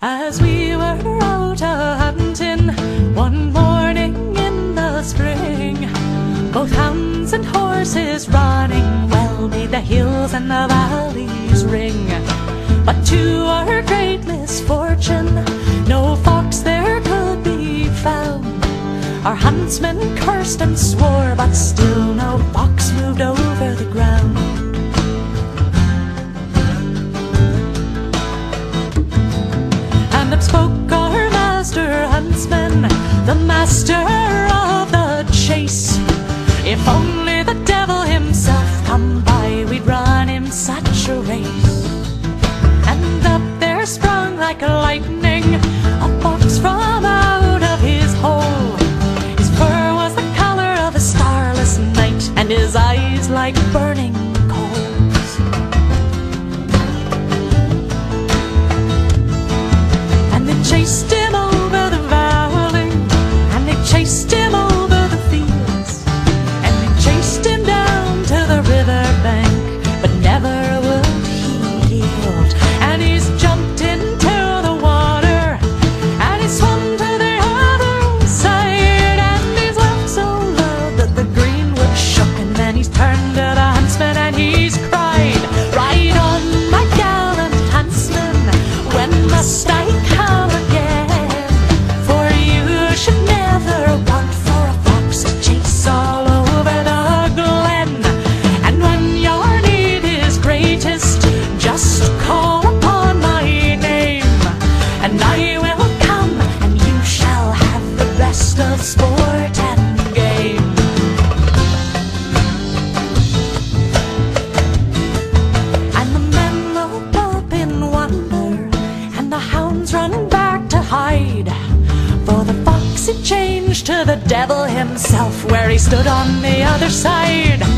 As we were out a-hunting one morning in the spring, both hounds and horses running well made the hills and the valleys ring. But to our great misfortune, no fox there could be found. Our huntsman cursed and swore, but still no fox moved over the ground. And up spoke our master huntsman, the master of the chase. If only the devil himself come by, we'd run him such a race. And up there sprung like lightning a fox from out of his hole. His fur was the color of a starless night, and his eyes like burning coals. And they chased him over the valley, and they chased him over the fields, and they chased him down to the river bank, but never would he yield. And he's jumped into the water, and he swum to the other side, and he's laughed so loud that the greenwood shook. And then he's turned to the huntsman and he's cried, "Ride on, my gallant huntsman, when must I come again? For you should never want for a fox to chase all over the glen. And when your need is greatest, just call upon my name, and I will come, and you shall have the best of sport and game." And the men looked up in wonder, and the hounds run back to hide, for the fox had changed to the devil himself, where he stood on the other side.